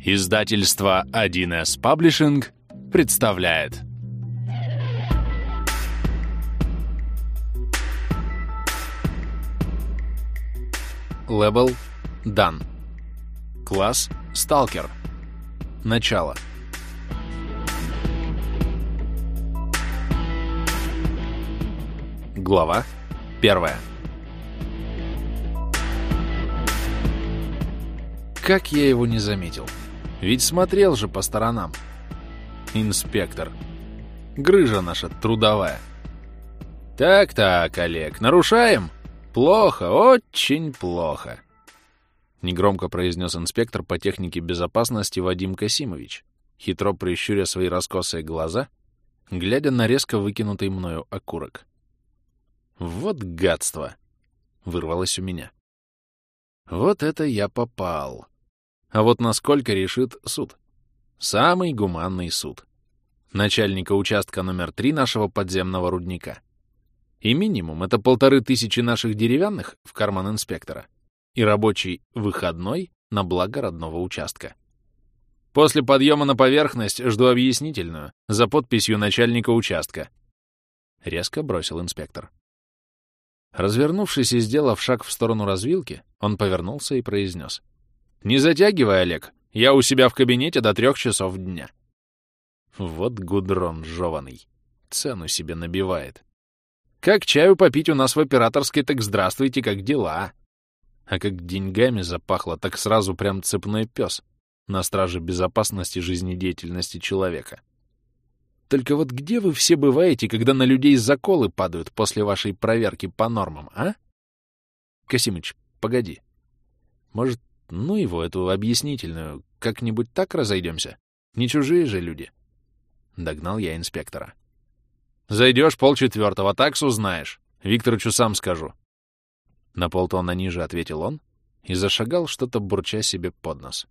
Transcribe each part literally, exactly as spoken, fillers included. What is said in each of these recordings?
Издательство один эс Publishing представляет. Левел дан. Класс Сталкер. Начало. Глава первая. Как я его не заметил? Ведь смотрел же по сторонам. Инспектор. Грыжа наша трудовая. Так-так, Олег, нарушаем? Плохо, очень плохо. Негромко произнес инспектор по технике безопасности Вадим Касимович, хитро прищуря свои раскосые глаза, глядя на резко выкинутый мною окурок. Вот гадство! Вырвалось у меня. Вот это я попал. А вот насколько решит суд. Самый гуманный суд. Начальника участка номер три нашего подземного рудника. И минимум это полторы тысячи наших деревянных в карман инспектора и рабочий выходной на благо родного участка. После подъема на поверхность жду объяснительную за подписью начальника участка. Резко бросил инспектор. Развернувшись и сделав шаг в сторону развилки, он повернулся и произнес. «Не затягивай, Олег, я у себя в кабинете до трех часов дня». Вот гудрон жеваный. Цену себе набивает. Как чаю попить у нас в операторской, так здравствуйте, как дела. А как деньгами запахло, так сразу прям цепной пес на страже безопасности жизнедеятельности человека. Только вот где вы все бываете, когда на людей заколы падают после вашей проверки по нормам, а? Касимыч, погоди. Может, ну его, эту объяснительную, как-нибудь так разойдемся? Не чужие же люди. Догнал я инспектора. Зайдешь полчетвертого, такс узнаешь. Викторычу сам скажу. На полтона ниже ответил он и зашагал, что-то бурча себе под нос.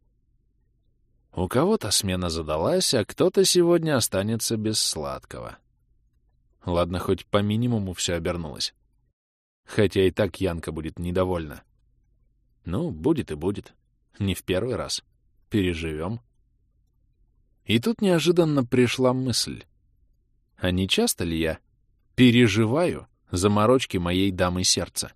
У кого-то смена задалась, а кто-то сегодня останется без сладкого. Ладно, хоть по минимуму все обернулось. Хотя и так Янка будет недовольна. Ну, будет и будет. Не в первый раз. Переживем. И тут неожиданно пришла мысль. А не часто ли я переживаю заморочки моей дамы сердца?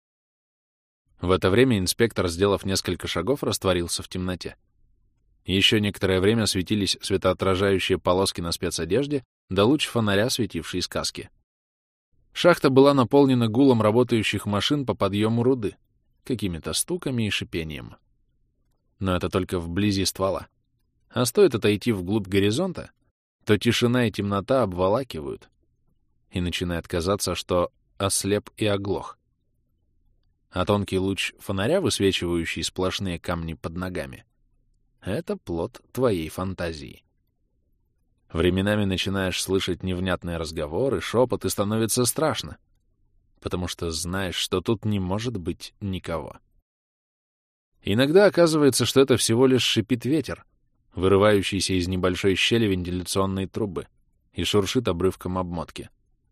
В это время инспектор, сделав несколько шагов, растворился в темноте. Еще некоторое время светились светоотражающие полоски на спецодежде, да луч фонаря, светивший из каски. Шахта была наполнена гулом работающих машин по подъему руды, какими-то стуками и шипением. Но это только вблизи ствола. А стоит отойти вглубь горизонта, то тишина и темнота обволакивают, и начинает казаться, что ослеп и оглох. А тонкий луч фонаря, высвечивающий сплошные камни под ногами, это плод твоей фантазии. Временами начинаешь слышать невнятные разговоры, шепот, и становится страшно, потому что знаешь, что тут не может быть никого. Иногда оказывается, что это всего лишь шипит ветер, вырывающийся из небольшой щели вентиляционной трубы, и шуршит обрывком обмотки.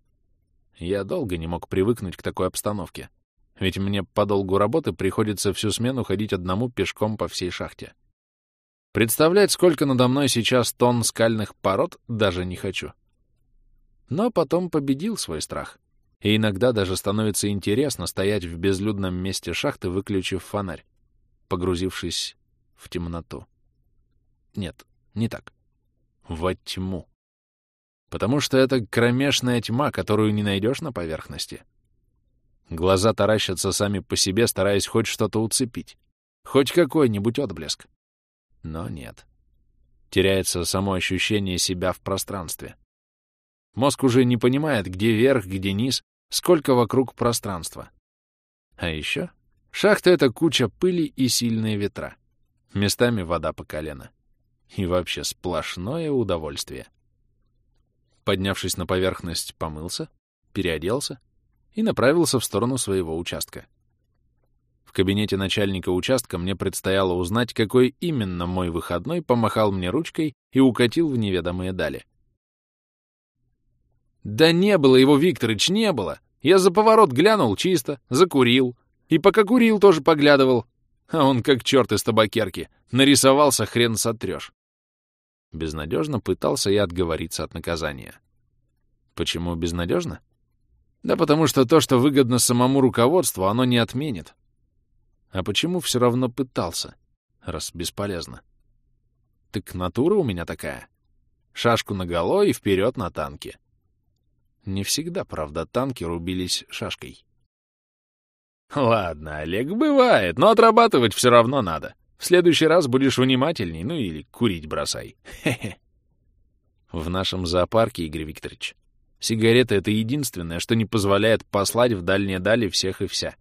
Я долго не мог привыкнуть к такой обстановке, ведь мне по долгу работы приходится всю смену ходить одному пешком по всей шахте. Представлять, сколько надо мной сейчас тонн скальных пород, даже не хочу. Но потом победил свой страх, и иногда даже становится интересно стоять в безлюдном месте шахты, выключив фонарь, погрузившись в темноту. Нет, не так. Во тьму. Потому что это кромешная тьма, которую не найдешь на поверхности. Глаза таращатся сами по себе, стараясь хоть что-то уцепить, хоть какой-нибудь отблеск. Но нет. Теряется само ощущение себя в пространстве. Мозг уже не понимает, где верх, где низ, сколько вокруг пространства. А еще шахта — это куча пыли и сильные ветра. Местами вода по колено. И вообще сплошное удовольствие. Поднявшись на поверхность, помылся, переоделся и направился в сторону своего участка. В кабинете начальника участка мне предстояло узнать, какой именно мой выходной помахал мне ручкой и укатил в неведомые дали. «Да не было его, Викторыч, не было! Я за поворот глянул чисто, закурил. И пока курил, тоже поглядывал. А он как черт из табакерки. Нарисовался, хрен сотрешь. Безнадежно пытался я отговориться от наказания. Почему безнадежно? Да потому что то, что выгодно самому руководству, оно не отменит. А почему все равно пытался, раз бесполезно? Так натура у меня такая. Шашку наголо и вперед на танки. Не всегда, правда, танки рубились шашкой. Ладно, Олег, бывает, но отрабатывать все равно надо. В следующий раз будешь внимательней, ну или курить бросай. Хе-хе. В нашем зоопарке, Игорь Викторович, сигарета — это единственное, что не позволяет послать в дальние дали всех и вся.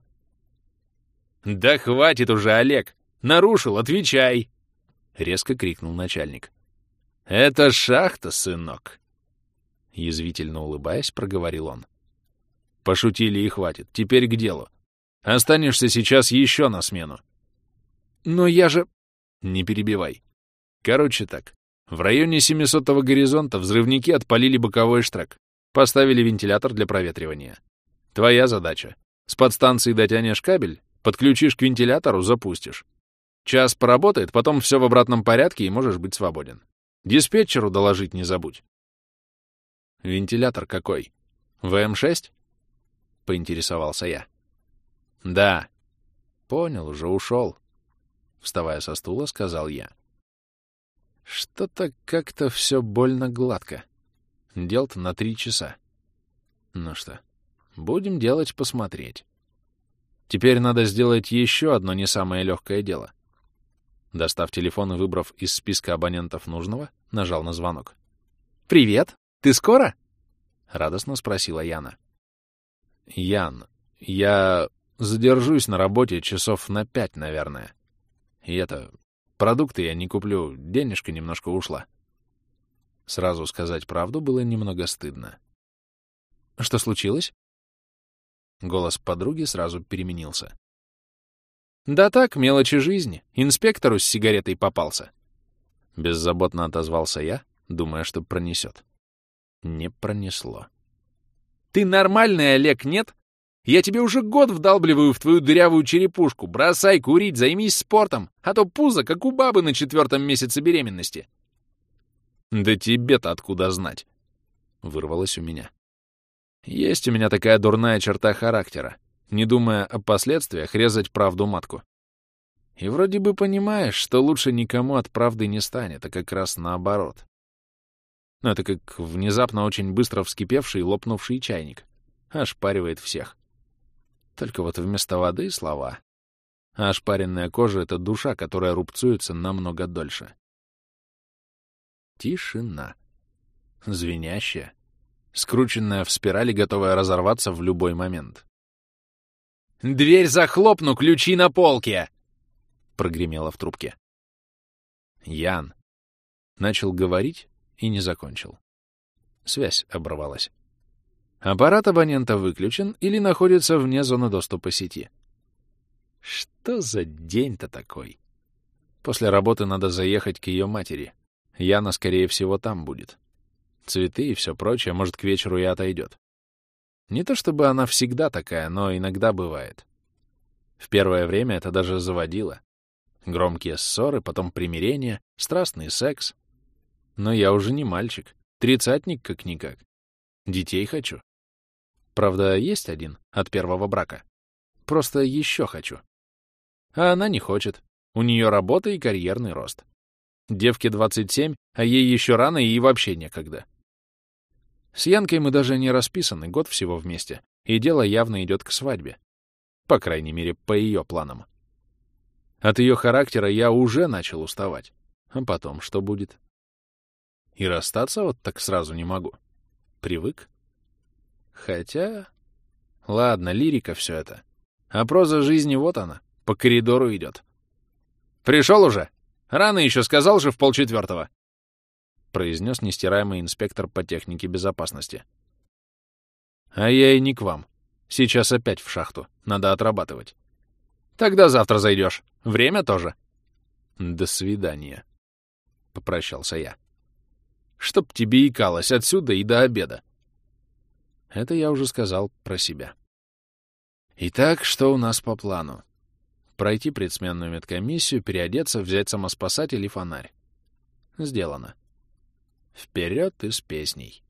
«Да хватит уже, Олег! Нарушил, отвечай!» — резко крикнул начальник. «Это шахта, сынок!» Язвительно улыбаясь, проговорил он. «Пошутили и хватит. Теперь к делу. Останешься сейчас еще на смену». «Но я же...» «Не перебивай. Короче так. В районе семисотого горизонта взрывники отпалили боковой штрек. Поставили вентилятор для проветривания. Твоя задача. С подстанции дотянешь кабель, подключишь к вентилятору, запустишь. Час поработает, потом все в обратном порядке и можешь быть свободен. Диспетчеру доложить не забудь». «Вентилятор какой? вэ эм шесть?» — поинтересовался я. «Да». «Понял, уже ушел», — вставая со стула, сказал я. «Что-то как-то все больно гладко. Дел-то на три часа. Ну что, будем делать посмотреть. Теперь надо сделать еще одно не самое легкое дело». Достав телефон и выбрав из списка абонентов нужного, нажал на звонок. «Привет! Ты скоро?» — радостно спросила Яна. «Ян, я задержусь на работе часов на пять, наверное. И это... Продукты я не куплю, денежка немножко ушла». Сразу сказать правду было немного стыдно. «Что случилось?» Голос подруги сразу переменился. «Да так, мелочи жизни. Инспектору с сигаретой попался». Беззаботно отозвался я, думая, что пронесет. Не пронесло. «Ты нормальный, Олег, нет? Я тебе уже год вдалбливаю в твою дырявую черепушку. Бросай курить, займись спортом, а то пузо, как у бабы на четвертом месяце беременности». «Да тебе-то откуда знать?» — вырвалось у меня. «Есть у меня такая дурная черта характера, не думая о последствиях, резать правду матку. И вроде бы понимаешь, что лучше никому от правды не станет, а как раз наоборот. Но это как внезапно очень быстро вскипевший и лопнувший чайник. Ошпаривает всех. Только вот вместо воды — слова. А ошпаренная кожа — это душа, которая рубцуется намного дольше. Тишина. Звенящая. Скрученная в спирали, готовая разорваться в любой момент. «Дверь захлопну, ключи на полке!» — прогремело в трубке. «Ян!» Начал говорить и не закончил. Связь оборвалась. Аппарат абонента выключен или находится вне зоны доступа сети. Что за день-то такой? После работы надо заехать к ее матери. Яна, скорее всего, там будет. Цветы и все прочее, может, к вечеру и отойдет. Не то чтобы она всегда такая, но иногда бывает. В первое время это даже заводило. Громкие ссоры, потом примирение, страстный секс. Но я уже не мальчик, тридцатник как-никак. Детей хочу. Правда, есть один от первого брака. Просто еще хочу. А она не хочет. У нее работа и карьерный рост. Девке двадцать семь, а ей еще рано и вообще некогда. С Янкой мы даже не расписаны, год всего вместе, и дело явно идет к свадьбе. По крайней мере, по ее планам. От ее характера я уже начал уставать. А потом что будет? И расстаться вот так сразу не могу. Привык. Хотя... Ладно, лирика все это. А проза жизни вот она, по коридору идет. «Пришел уже? Рано еще, сказал же в полчетвертого», — произнес нестираемый инспектор по технике безопасности. «А я и не к вам. Сейчас опять в шахту. Надо отрабатывать». «Тогда завтра зайдешь. Время тоже». «До свидания», — попрощался я. «Чтоб тебе икалось отсюда и до обеда». Это я уже сказал про себя. Итак, что у нас по плану? Пройти предсменную медкомиссию, переодеться, взять самоспасатель и фонарь. Сделано. Вперед и с песней.